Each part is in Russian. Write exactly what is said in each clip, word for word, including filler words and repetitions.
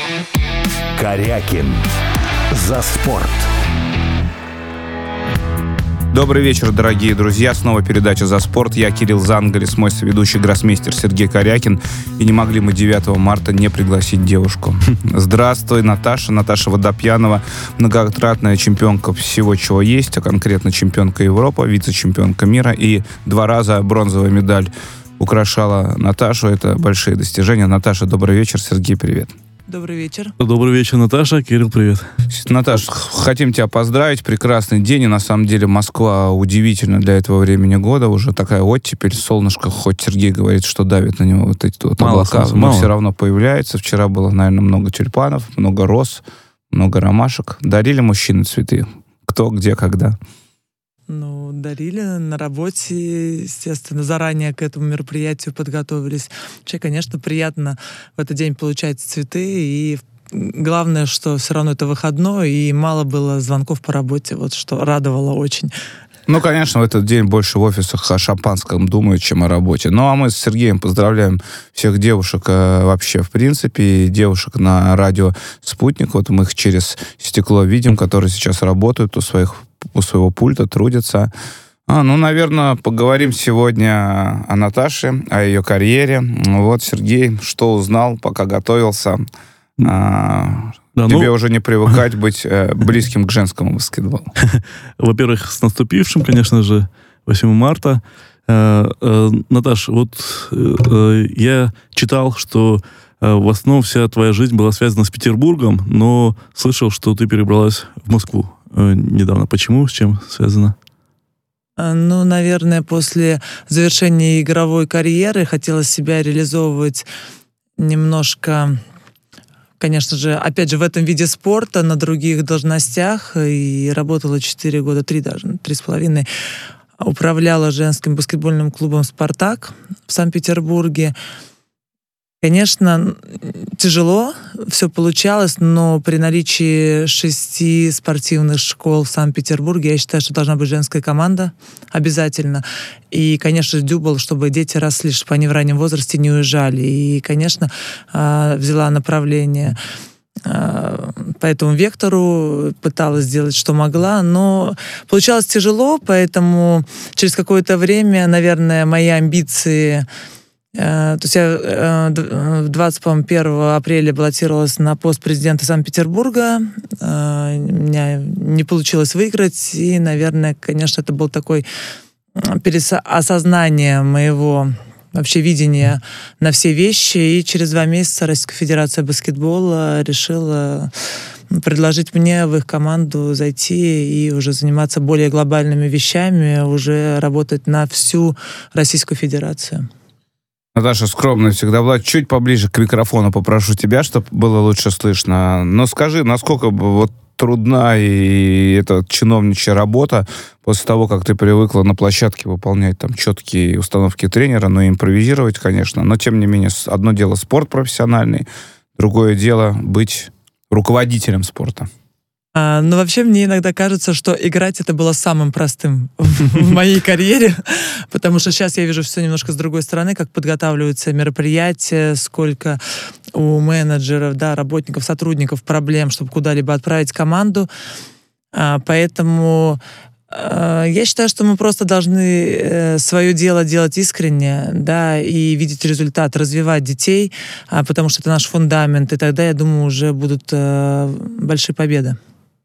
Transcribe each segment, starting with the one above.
Корякин. За спорт. Добрый вечер, дорогие друзья. Снова передача «За спорт». Я Кирилл Зангалис, мой соведущий гроссмейстер Сергей Корякин. И не могли мы девятого марта не пригласить девушку. Здравствуй, Наташа. Наташа Водопьянова, многократная чемпионка всего, чего есть, а конкретно чемпионка Европы, вице-чемпионка мира. И два раза бронзовая медаль украшала Наташу. Это большие достижения. Наташа, добрый вечер. Сергей, привет. Добрый вечер. Добрый вечер, Наташа. Кирилл, привет. Наташ, хотим тебя поздравить. Прекрасный день. И на самом деле Москва удивительно для этого времени года. Уже такая оттепель, солнышко. Хоть Сергей говорит, что давит на него вот эти вот мало облака. солнца, но мало. все равно появляется. Вчера было, наверное, много тюльпанов, много роз, много ромашек. Дарили мужчины цветы? Кто, где, когда? Ну, дарили на работе, естественно, заранее к этому мероприятию подготовились. Вообще, конечно, приятно в этот день получать цветы, и главное, что все равно это выходной, и мало было звонков по работе, вот что радовало очень. Ну, конечно, в этот день больше в офисах о шампанском думают, чем о работе. Ну, а мы с Сергеем поздравляем всех девушек э, вообще, в принципе, и девушек на радио «Спутник». Вот мы их через стекло видим, которые сейчас работают у своих у своего пульта, трудятся. А, ну, наверное, поговорим сегодня о Наташе, о ее карьере. Вот, Сергей, что узнал, пока готовился? А, да, тебе ну... уже не привыкать быть э, близким к женскому баскетболу. Во-первых, с наступившим, конечно же, восьмого марта. Э, э, Наташ, вот э, я читал, что э, в основном вся твоя жизнь была связана с Петербургом, но слышал, что ты перебралась в Москву э, недавно. Почему? С чем связано? Ну, наверное, после завершения игровой карьеры хотелось себя реализовывать немножко, конечно же, опять же, в этом виде спорта, на других должностях. И работала четыре года, три даже, три с половиной. Управляла женским баскетбольным клубом «Спартак» в Санкт-Петербурге. Конечно, тяжело все получалось, но при наличии шести спортивных школ в Санкт-Петербурге я считаю, что должна быть женская команда обязательно. И, конечно, дюбл, чтобы дети росли, чтобы они в раннем возрасте не уезжали. И, конечно, взяла направление по этому вектору, пыталась сделать, что могла, но получалось тяжело, поэтому через какое-то время, наверное, мои амбиции... То есть я двадцать первого апреля баллотировалась на пост президента Санкт-Петербурга. У меня не получилось выиграть. И, наверное, конечно, это был такой переосознание моего вообще видения на все вещи. И через два месяца Российская Федерация баскетбола решила предложить мне в их команду зайти и уже заниматься более глобальными вещами, уже работать на всю Российскую Федерацию. Наташа скромная всегда была. Чуть поближе к микрофону попрошу тебя, чтобы было лучше слышно. Но скажи, насколько вот трудна и эта чиновничья работа после того, как ты привыкла на площадке выполнять там четкие установки тренера, но импровизировать, конечно. Но, тем не менее, одно дело спорт профессиональный, другое дело быть руководителем спорта. А, ну, вообще, мне иногда кажется, что играть это было самым простым в моей карьере, потому что сейчас я вижу все немножко с другой стороны, как подготавливаются мероприятия, сколько у менеджеров, да, работников, сотрудников проблем, чтобы куда-либо отправить команду. А, поэтому а, я считаю, что мы просто должны э, свое дело делать искренне, да, и видеть результат, развивать детей, а, потому что это наш фундамент, и тогда, я думаю, уже будут э, большие победы.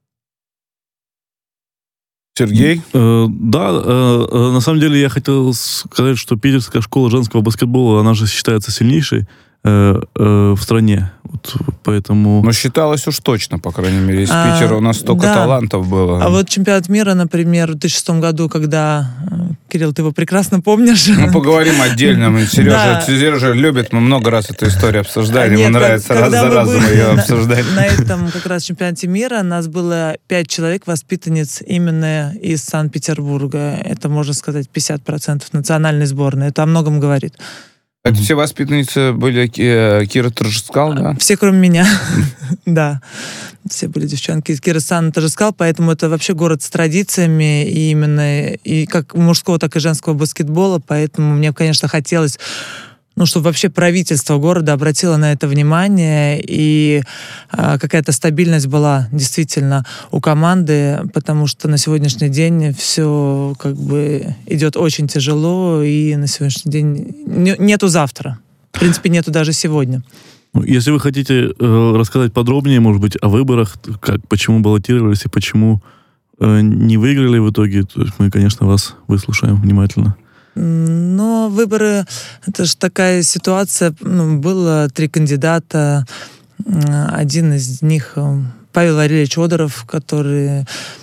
Сергей? Э, да, э, на самом деле я хотел сказать, что Питерская школа женского баскетбола, она же считается сильнейшей э, э, в стране. Вот, поэтому... Но считалось уж точно, по крайней мере. Из а, Питера у нас столько да. талантов было. А вот чемпионат мира, например, в две тысячи шестом году, когда... Кирилл, ты его прекрасно помнишь. Ну, поговорим отдельно. Сережа, Да. Сережа любит, мы много раз эту историю обсуждали. Нет, Ему как- нравится, раз когда за мы разом были ее на- обсуждать. На этом как раз чемпионате мира нас было пять человек, воспитанниц именно из Санкт-Петербурга. Это, можно сказать, пятьдесят процентов национальной сборной. Это о многом говорит. Это все воспитанницы были э, Кира Торжескал, да? Все, кроме меня. Да. Все были девчонки из Кирсан Торжескал, поэтому это вообще город с традициями, и именно и как мужского, так и женского баскетбола, поэтому мне, конечно, хотелось ну, чтобы вообще правительство города обратило на это внимание, и э, какая-то стабильность была действительно у команды, потому что на сегодняшний день все как бы идет очень тяжело, и на сегодняшний день не, нету завтра. В принципе, нету даже сегодня. Если вы хотите э, рассказать подробнее, может быть, о выборах, как, почему баллотировались и почему э, не выиграли в итоге, то есть мы, конечно, вас выслушаем внимательно. Но выборы, это же такая ситуация, ну, было три кандидата, один из них Павел Валерьевич Одеров, который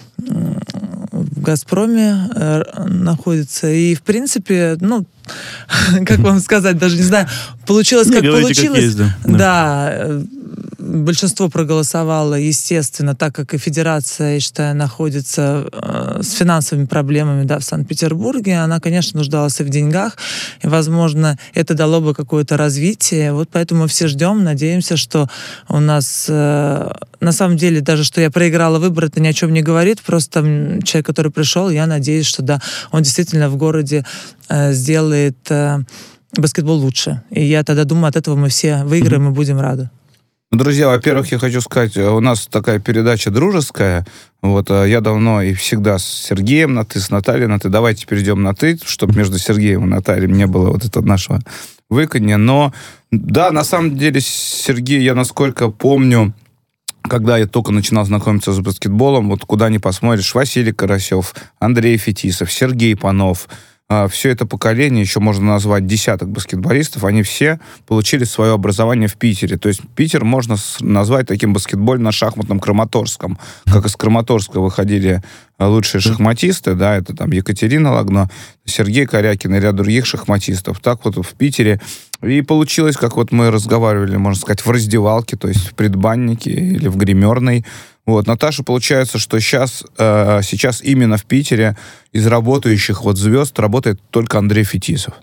в «Газпроме» находится, и, в принципе, ну, как вам сказать, даже не знаю, получилось, как получилось. Да, большинство проголосовало, естественно, так как и федерация, я считаю, находится э, с финансовыми проблемами, да, в Санкт-Петербурге, она, конечно, нуждалась и в деньгах, и, возможно, это дало бы какое-то развитие. Вот поэтому мы все ждем, надеемся, что у нас, э, на самом деле, даже что я проиграла выборы, это ни о чем не говорит, просто человек, который пришел, я надеюсь, что, да, он действительно в городе э, сделает э, баскетбол лучше. И я тогда думаю, от этого мы все выиграем и будем рады. Друзья, во-первых, я хочу сказать, у нас такая передача дружеская. Вот я давно и всегда с Сергеем на «ты», с Натальей на «ты». Давайте перейдем на «ты», чтобы между Сергеем и Натальей не было вот этого нашего выканья. Но, да, на самом деле, Сергей, я насколько помню, когда я только начинал знакомиться с баскетболом, вот куда ни посмотришь, Василий Карасев, Андрей Фетисов, Сергей Панов, все это поколение, еще можно назвать десяток баскетболистов, они все получили свое образование в Питере. То есть Питер можно назвать таким баскетбольно-шахматным Краматорском. Как из Краматорска выходили лучшие шахматисты, да, это там Екатерина Лагно, Сергей Корякин и ряд других шахматистов. Так вот в Питере и получилось, как вот мы разговаривали, можно сказать, в раздевалке, то есть в предбаннике или в гримерной. Вот, Наташа, получается, что сейчас, э, сейчас именно в Питере из работающих вот звезд работает только Андрей Фетисов.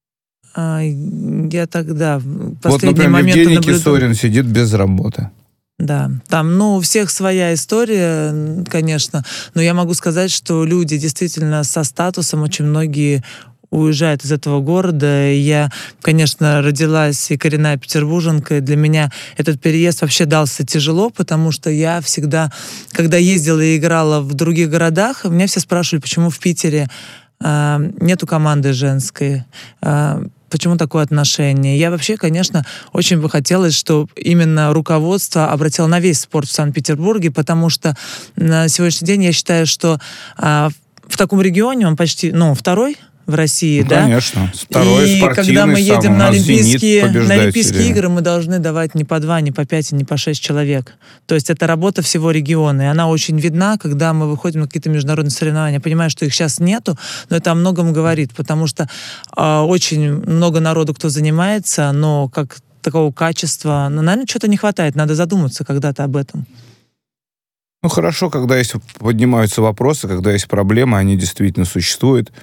А, я тогда в последний вот, например, момент Евгений наблюдал... Кисорин сидит без работы. Да, там, ну, у всех своя история, конечно, но я могу сказать, что люди действительно со статусом, очень многие уезжают из этого города. Я, конечно, родилась и коренная петербурженка, и для меня этот переезд вообще дался тяжело, потому что я всегда, когда ездила и играла в других городах, меня все спрашивали, почему в Питере э, нету команды женской, э, почему такое отношение. Я вообще, конечно, очень бы хотелось, чтобы именно руководство обратило на весь спорт в Санкт-Петербурге, потому что на сегодняшний день я считаю, что э, в таком регионе он почти, ну, второй в России, ну, да? Конечно. Второй и спортивный когда мы едем сам, на Олимпийские, на Олимпийские или... игры, мы должны давать не по два, не по пять, не по шесть человек. То есть это работа всего региона, и она очень видна, когда мы выходим на какие-то международные соревнования. Я понимаю, что их сейчас нету, но это о многом говорит, потому что э, очень много народу, кто занимается, но как такого качества, ну, наверное, что-то не хватает, надо задуматься когда-то об этом. Ну, хорошо, когда есть, поднимаются вопросы, когда есть проблемы, они действительно существуют.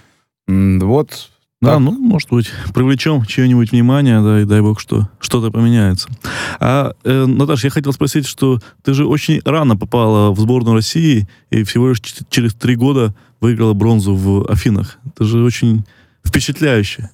Вот. Да, так. ну, может быть, привлечем чье-нибудь внимание, да, и дай бог, что что-то поменяется. А, э, Наташа, я хотел спросить, что ты же очень рано попала в сборную России, и всего лишь ч- через три года выиграла бронзу в Афинах. Это же очень впечатляюще.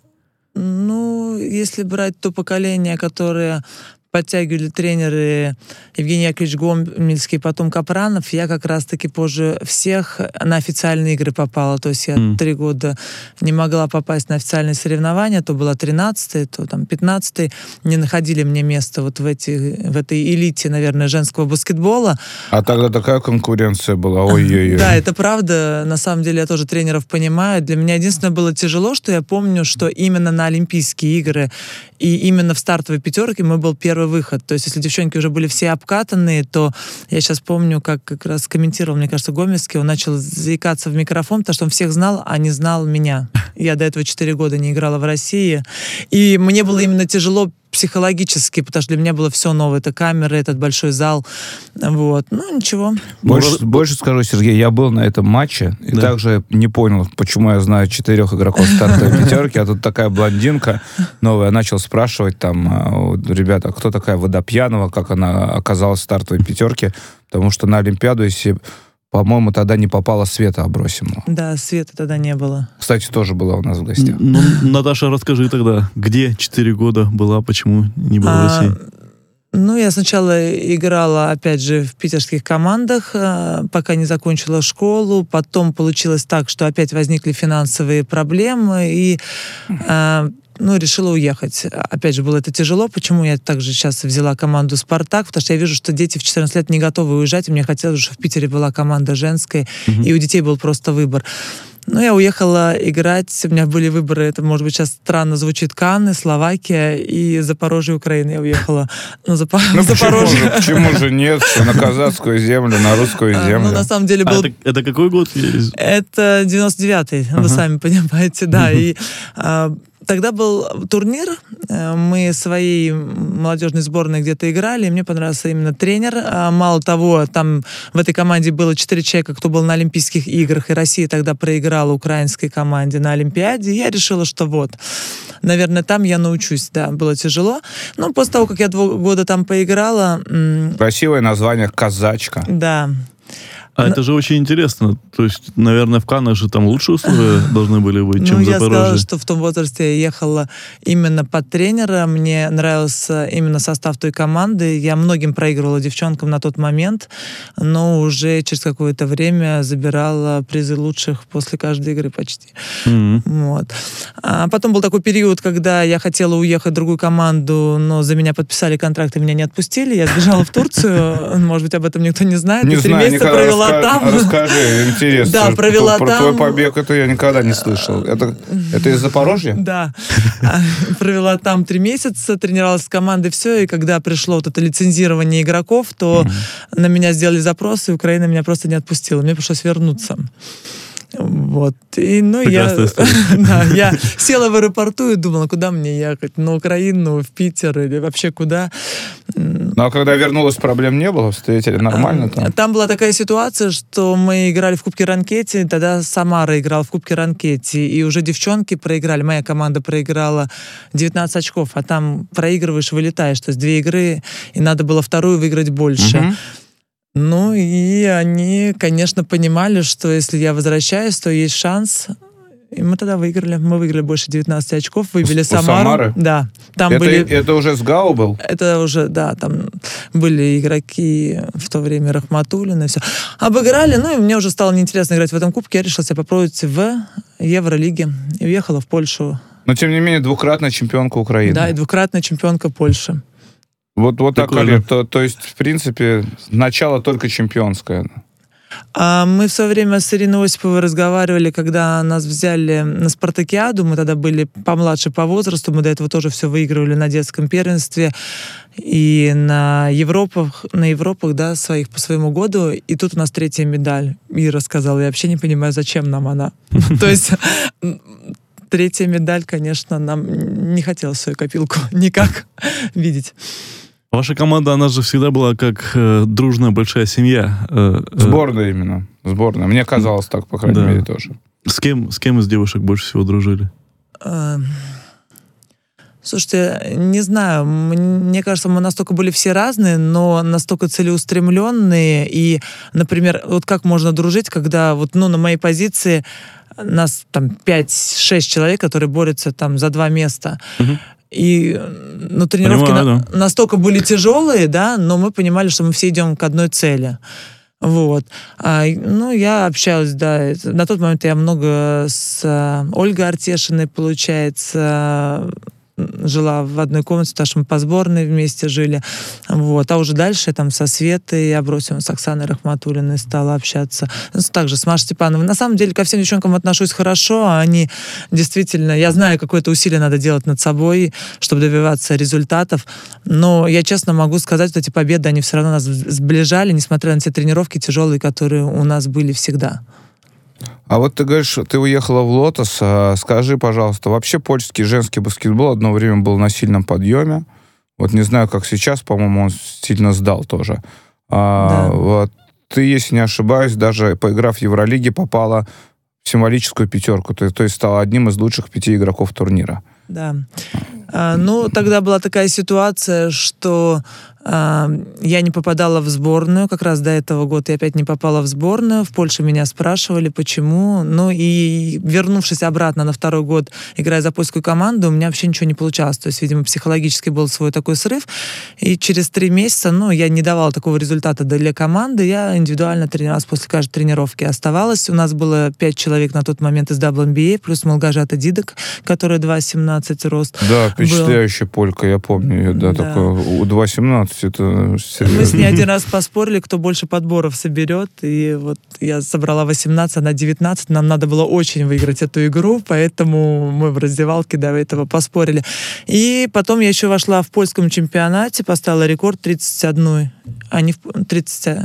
Ну, если брать то поколение, которое подтягивали тренеры Евгений Яковлевич Гомельский, потом Капранов, я как раз-таки позже всех на официальные игры попала. То есть я mm. три года не могла попасть на официальные соревнования, то была тринадцатая, то там пятнадцатая. Не находили мне место вот в, эти, в этой элите, наверное, женского баскетбола. А тогда такая конкуренция была, ой-ой-ой. Да, это правда. На самом деле я тоже тренеров понимаю. Для меня единственное было тяжело, что я помню, что именно на Олимпийские игры и именно в стартовой пятерке мы был первый выход. То есть, если девчонки уже были все обкатанные, то я сейчас помню, как как раз комментировал, мне кажется, Гомельский, он начал заикаться в микрофон, потому что он всех знал, а не знал меня. Я до этого четыре года не играла в России. И мне было именно тяжело психологически, потому что для меня было все новое. Это камеры, этот большой зал. Вот. Ну, ничего. Больше, ну, больше скажу, Сергей, я был на этом матче и да. также не понял, почему я знаю четырех игроков стартовой пятерки, а тут такая блондинка новая. Я начал спрашивать там, ребята, кто такая Водопьянова, как она оказалась в стартовой пятерке, потому что на Олимпиаду, если по-моему, тогда не попала Света Абросимова. Да, Света тогда не было. Кстати, тоже была у нас в гостях. Ну, Наташа, расскажи тогда, где четыре года была, почему не была в России? Ну, я сначала играла, опять же, в питерских командах, пока не закончила школу. Потом получилось так, что опять возникли финансовые проблемы, и ну, решила уехать. Опять же, было это тяжело. Почему я также сейчас взяла команду «Спартак»? Потому что я вижу, что дети в четырнадцать лет не готовы уезжать, и мне хотелось, чтобы в Питере была команда женская, mm-hmm. и у детей был просто выбор. Ну, я уехала играть, у меня были выборы, это, может быть, сейчас странно звучит, Канны, Словакия и Запорожье, Украина. Я уехала на Запо... ну, Запорожье. Почему, почему же нет? На казахскую землю, на русскую землю. Ну, на самом деле был... А это, это какой год? Это девяносто девятый, ага. Вы сами понимаете, да. И а, тогда был турнир, мы своей молодежной сборной где-то играли, и мне понравился именно тренер. Мало того, там в этой команде было четыре человека, кто был на Олимпийских играх, и Россия тогда проиграла украинской команде на Олимпиаде. И я решила, что вот, наверное, там я научусь. Да, было тяжело. Но после того, как я два года там поиграла... Красивое название «Казачка». Да. А Но... это же очень интересно. То есть, наверное, в Каннах же там лучшие условия должны были быть, чем в Запорожье. Ну, я сказала, что в том возрасте я ехала именно под тренера. Мне нравился именно состав той команды. Я многим проигрывала девчонкам на тот момент, но уже через какое-то время забирала призы лучших после каждой игры почти. Mm-hmm. Вот. А потом был такой период, когда я хотела уехать в другую команду, но за меня подписали контракт и меня не отпустили. Я сбежала в Турцию. Может быть, об этом никто не знает. Не Три знаю, месяца провела там. Расскажи, интересно. Да, провела про, там. Про твой побег это я никогда не слышал. Это, это из Запорожья? Да. Провела там три месяца, тренировалась с командой, все, и когда пришло вот это лицензирование игроков, то mm-hmm. на меня сделали запрос, и Украина меня просто не отпустила. Мне пришлось вернуться. Вот. И, ну, я, да, я села в аэропорту и думала, куда мне ехать? На Украину, в Питер или вообще куда? Ну, а когда вернулась, проблем не было? Встретили нормально там? Там была такая ситуация, что мы играли в Кубке Ранкетти, тогда Самара играла в Кубке Ранкетти, и уже девчонки проиграли, моя команда проиграла девятнадцать очков, а там проигрываешь, вылетаешь, то есть две игры, и надо было вторую выиграть больше. Uh-huh. Ну, и они, конечно, понимали, что если я возвращаюсь, то есть шанс. И мы тогда выиграли. Мы выиграли больше девятнадцать очков, выбили у, Самару. У Самары? Да. Там это, были... это уже СГАУ был? Это уже, да, там были игроки в то время Рахматуллина и все. Обыграли, ну, и мне уже стало неинтересно играть в этом кубке. Я решила себя попробовать в Евролиге. И уехала в Польшу. Но, тем не менее, двукратная чемпионка Украины. Да, и двукратная чемпионка Польши. Вот, вот так, то, то есть, в принципе, начало только чемпионское. А мы в свое время с Ириной Осиповой разговаривали, когда нас взяли на спартакиаду, мы тогда были помладше по возрасту, мы до этого тоже все выигрывали на детском первенстве и на Европах, на Европах, да, своих по своему году, и тут у нас третья медаль. Ира сказала, я вообще не понимаю, зачем нам она. То есть... Третья медаль, конечно, нам не хотелось свою копилку никак видеть. Ваша команда, она же всегда была как э, дружная большая семья. Э, Сборная именно. Сборная. Мне казалось так, по крайней да. мере, тоже. С кем, с кем из девушек больше всего дружили? Э, слушайте, не знаю. Мне кажется, мы настолько были все разные, но настолько целеустремленные. И, например, вот как можно дружить, когда вот, ну, на моей позиции нас там пять-шесть человек, которые борются там за два места. Угу. И ну, тренировки Понимаю, на, да. настолько были тяжелые, да, но мы понимали, что мы все идем к одной цели. Вот. А, ну, я общалась, да, на тот момент я много с а, Ольгой Артешиной, получается, жила в одной комнате, потому что мы по сборной вместе жили. Вот. А уже дальше я там со Светой Абросимовой, с Оксаной Рахматуллиной стала общаться. Также с Машей Степановой. На самом деле ко всем девчонкам отношусь хорошо. Они действительно... Я знаю, какое-то усилие надо делать над собой, чтобы добиваться результатов. Но я честно могу сказать, что эти победы, они все равно нас сближали, несмотря на те тренировки тяжелые, которые у нас были всегда. А вот ты говоришь, ты уехала в «Лотос». Скажи, пожалуйста, вообще польский женский баскетбол одно время был на сильном подъеме. Вот не знаю, как сейчас, по-моему, он сильно сдал тоже. А, да. Вот, ты, если не ошибаюсь, даже поиграв в Евролиге, попала в символическую пятерку. То, то есть стала одним из лучших пяти игроков турнира. Да. А, ну, тогда была такая ситуация, что Я не попадала в сборную, как раз до этого года я опять не попала в сборную. В Польше меня спрашивали, почему. Ну и вернувшись обратно на второй год, играя за польскую команду, у меня вообще ничего не получалось. То есть, видимо, психологически был свой такой срыв. И через три месяца, ну, я не давала такого результата для команды. Я индивидуально тренировалась после каждой тренировки. Оставалась. У нас было пять человек на тот момент из дабл ю эн би эй, плюс Малгажата Дидок, которая два семнадцать рост. Да, впечатляющая был. Полька, я помню ее, да, да. такое. У два семнадцать это серьезно. Мы с ней один раз поспорили, кто больше подборов соберет, и вот я собрала восемнадцать, она девятнадцать, нам надо было очень выиграть эту игру, поэтому мы в раздевалке до этого поспорили. И потом я еще вошла в польском чемпионате, поставила рекорд тридцать один, а не тридцать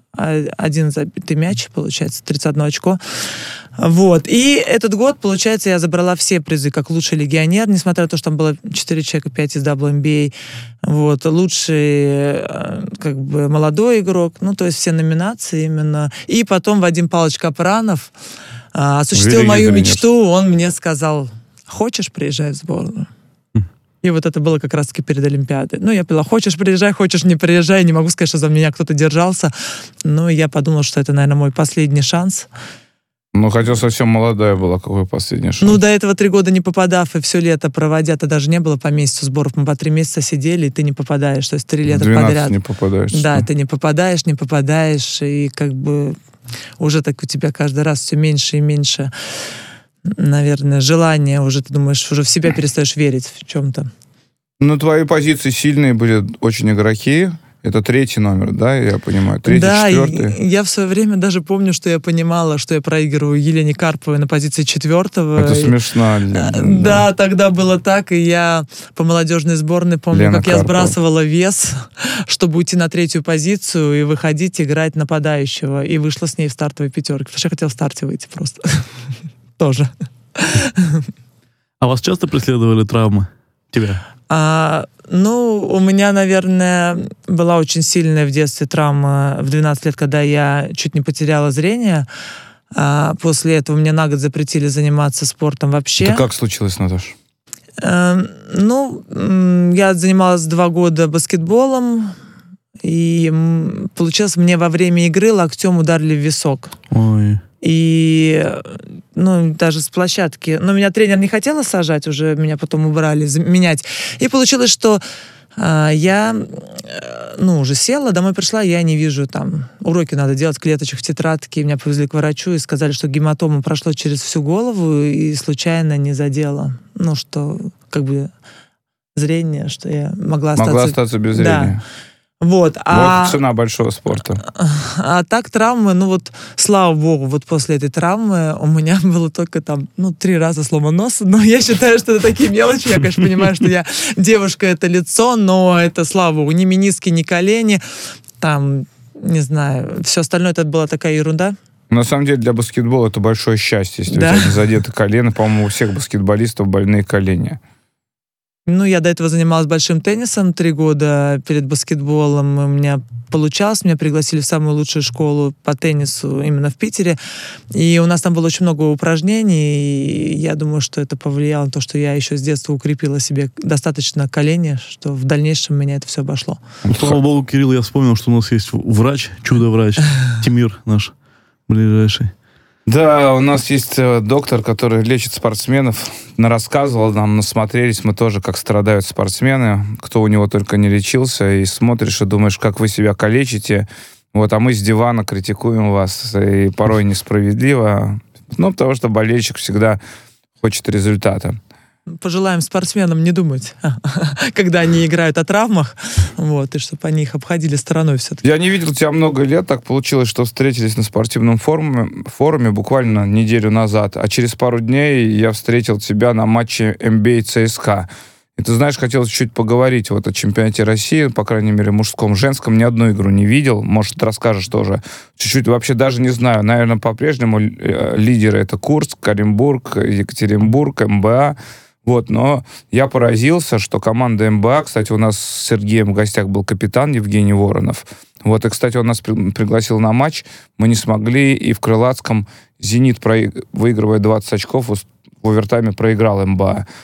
один забитый мяч, получается, тридцать одно очко. Вот. И этот год, получается, я забрала все призы как лучший легионер, несмотря на то, что там было четыре человека, пять из дабл ю эн би эй. Вот. Лучший, как бы, молодой игрок. Ну, то есть все номинации именно. И потом Вадим Павлович Капранов а, осуществил Великий мою тренер. мечту. Он мне сказал: хочешь, приезжай в сборную? И вот это было как раз-таки перед Олимпиадой. Ну, я поняла, хочешь приезжай, хочешь не приезжай. Не могу сказать, что за меня кто-то держался. Но я подумала, что это, наверное, мой последний шанс. Ну, хотя совсем молодая была, какой последний шанс. Ну, до этого три года не попадав, и все лето проводя, то даже не было по месяцу сборов. Мы по три месяца сидели, и ты не попадаешь. То есть три лета подряд. не попадаешь. Да, ты не попадаешь, не попадаешь. И как бы уже так у тебя каждый раз все меньше и меньше, наверное, желание. Уже ты думаешь, уже в себя перестаешь верить в чем-то. Ну, твои позиции сильные были очень игроки. Это третий номер, да, я понимаю? Третий, да, четвертый. Я в свое время даже помню, что я понимала, что я проигрываю Елене Карповой на позиции четвертого. Это и... смешно. Да, да, да, тогда было так, и я по молодежной сборной помню, Лена как я Карпова. сбрасывала вес, чтобы уйти на третью позицию и выходить играть нападающего, и вышла с ней в стартовой пятерке, потому что я хотела в старте выйти просто. Тоже. А вас часто преследовали травмы? Тебя? А, ну, у меня, наверное, была очень сильная в детстве травма в двенадцать лет, когда я чуть не потеряла зрение. А после этого мне на год запретили заниматься спортом вообще. Это как случилось, Наташа? А, ну, я занималась два года баскетболом, и получилось, мне во время игры локтем ударили в висок. Ой. И, ну, даже с площадки. Но меня тренер не хотела сажать, уже меня потом убрали, менять. И получилось, что э, я, э, ну, уже села, домой пришла, я не вижу там, уроки надо делать, клеточек в тетрадке. Меня повезли к врачу и сказали, что гематома прошла через всю голову и случайно не задела. Ну, что, как бы, зрение, что я могла остаться... Могла остаться без зрения. Да. Вот, а... вот цена большого спорта. А так травмы, ну вот, слава богу, вот после этой травмы у меня было только там, ну, три раза сломан нос, но я считаю, что это такие мелочи, я, конечно, понимаю, что я девушка, это лицо, но это, слава богу, ни мениски, ни колени, там, не знаю, все остальное это была такая ерунда. На самом деле для баскетбола это большое счастье, если да. у тебя не задето колено, по-моему, у всех баскетболистов больные колени. Ну, я до этого занималась большим теннисом три года перед баскетболом. У меня получалось, меня пригласили в самую лучшую школу по теннису именно в Питере. И у нас там было очень много упражнений, и я думаю, что это повлияло на то, что я еще с детства укрепила себе достаточно колени, что в дальнейшем меня это все обошло. Слава богу, Кирилл, я вспомнил, что у нас есть врач, чудо-врач, Тимир наш ближайший. Да, у нас есть доктор, который лечит спортсменов. Рассказывал нам, насмотрелись мы тоже, как страдают спортсмены, кто у него только не лечился, и смотришь и думаешь, как вы себя калечите. Вот, а мы с дивана критикуем вас, и порой несправедливо. Ну, потому что болельщик всегда хочет результата. Пожелаем спортсменам не думать, когда они играют о травмах, вот, и чтобы они их обходили стороной все-таки. Я не видел тебя много лет, так получилось, что встретились на спортивном форуме, форуме буквально неделю назад, а через пару дней я встретил тебя на матче эн би эй ЦСКА. И ты знаешь, хотелось чуть поговорить вот о чемпионате России, по крайней мере, мужском, женском, ни одну игру не видел, может, расскажешь тоже. Чуть-чуть вообще даже не знаю, наверное, по-прежнему лидеры это Курск, Оренбург, Екатеринбург, эм бэ а. Вот, но я поразился, что команда эм бэ а, кстати, у нас с Сергеем в гостях был капитан Евгений Воронов. Вот, и, кстати, он нас при, пригласил на матч. Мы не смогли, и в Крылатском «Зенит», про, выигрывая двадцать очков, в овертайме проиграл эм бэ а.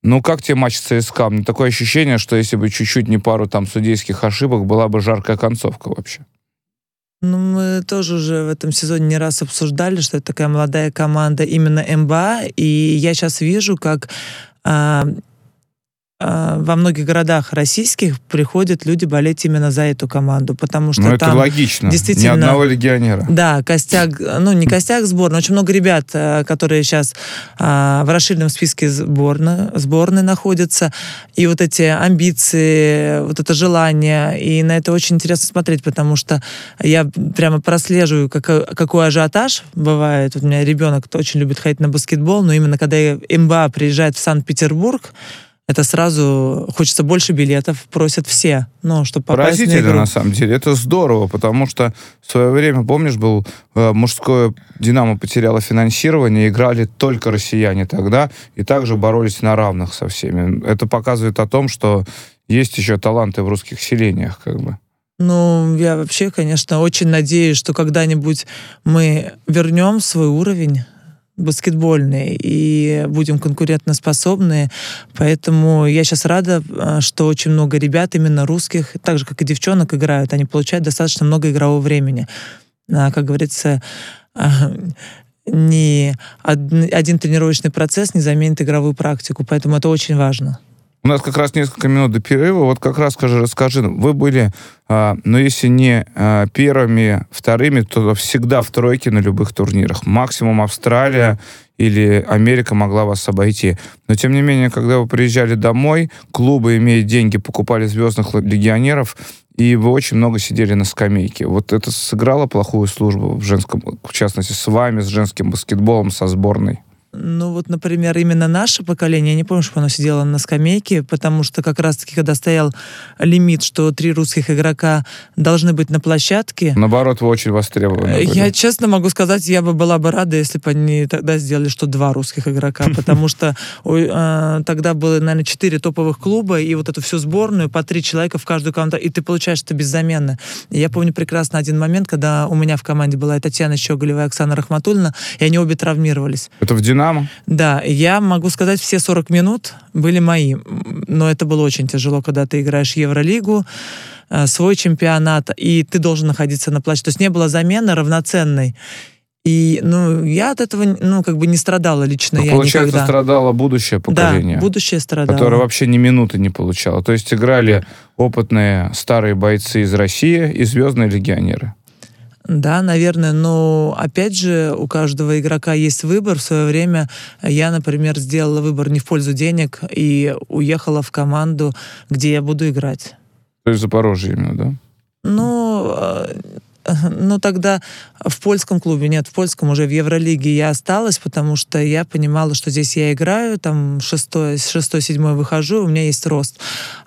Ну, как тебе матч ЦСКА? Мне такое ощущение, что если бы чуть-чуть не пару там судейских ошибок, была бы жаркая концовка вообще. Ну, мы тоже уже в этом сезоне не раз обсуждали, что это такая молодая команда именно эн бэ а, и я сейчас вижу, как а, а, во многих городах российских приходят люди болеть именно за эту команду, потому что ну, там это логично. Действительно, ни одного легионера. Да, костяк, ну, не костяк сборной, очень много ребят, которые сейчас а, в расширенном списке сборной, сборной находятся, и вот эти амбиции, вот это желание, и на это очень интересно смотреть, потому что я прямо прослеживаю, как, какой ажиотаж бывает. Вот у меня ребенок очень любит ходить на баскетбол, но именно когда эн бэ а приезжает в Санкт-Петербург, это сразу хочется больше билетов, просят все, ну, чтобы попасть Поразительно, на игру. на самом деле. Это здорово, потому что в свое время, помнишь, был э, мужское «Динамо» потеряло финансирование, играли только россияне тогда, и также боролись на равных со всеми. Это показывает о том, что есть еще таланты в русских селениях, как бы. Ну, я вообще, конечно, очень надеюсь, что когда-нибудь мы вернем свой уровень баскетбольный и будем конкурентоспособны. Поэтому я сейчас рада, что очень много ребят, именно русских, так же, как и девчонок, играют. Они получают достаточно много игрового времени. Как говорится, ни один тренировочный процесс не заменит игровую практику. Поэтому это очень важно. У нас как раз несколько минут до перерыва. Вот как раз скажи, расскажи, вы были, а, ну, если не а, первыми, вторыми, то всегда в тройке на любых турнирах. Максимум Австралия или Америка могла вас обойти. Но, тем не менее, когда вы приезжали домой, клубы, имея деньги, покупали звездных легионеров, и вы очень много сидели на скамейке. Вот это сыграло плохую службу в женском, в частности, с вами, с женским баскетболом, со сборной? Ну вот, например, именно наше поколение, я не помню, что оно сидело на скамейке, потому что как раз-таки, когда стоял лимит, что три русских игрока должны быть на площадке... Наоборот, вы очень востребованы были. Я честно могу сказать, я бы была бы рада, если бы они тогда сделали, что два русских игрока, потому что тогда было, наверное, четыре топовых клуба, и вот эту всю сборную, по три человека в каждую команду, и ты получаешь это беззаменно. Я помню прекрасно один момент, когда у меня в команде была и Татьяна Щеголева, и Оксана Рахматуллина, и они обе травмировались. Это в «Динамо»? Да, я могу сказать, все сорок минут были мои. Но это было очень тяжело, когда ты играешь Евролигу, свой чемпионат, и ты должен находиться на площадке. То есть не было замены равноценной. И, ну, я от этого, ну, как бы не страдала лично. Ну, я получается, никогда. страдало будущее поколение. Да, будущее страдало. Которое вообще ни минуты не получало. То есть играли опытные старые бойцы из России и звездные легионеры. Да, наверное, но опять же у каждого игрока есть выбор. В свое время я, например, сделала выбор не в пользу денег и уехала в команду, где я буду играть. То есть Запорожье именно, да? Ну, ну тогда в польском клубе, нет, в польском уже в Евролиге я осталась, потому что я понимала, что здесь я играю, там шестой, с шестой, седьмой выхожу, у меня есть рост.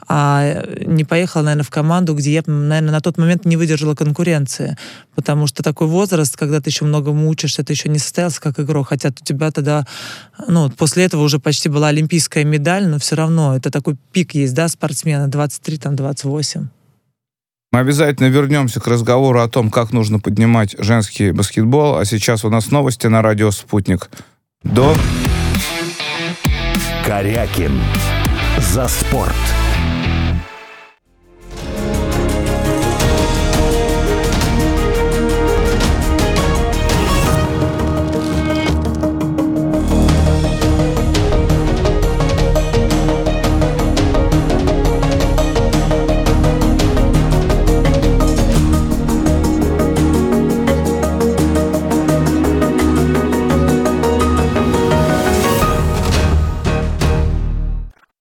А не поехала, наверное, в команду, где я, наверное, на тот момент не выдержала конкуренции. Потому что такой возраст, когда ты еще многому учишься, ты еще не состоялся как игрок. Хотя у тебя тогда, ну, после этого уже почти была олимпийская медаль, но все равно это такой пик есть, да, спортсмена, двадцать три, там, двадцать восемь. Мы обязательно вернемся к разговору о том, как нужно поднимать женский баскетбол. А сейчас у нас новости на радио «Спутник». До... Корякин. За спорт.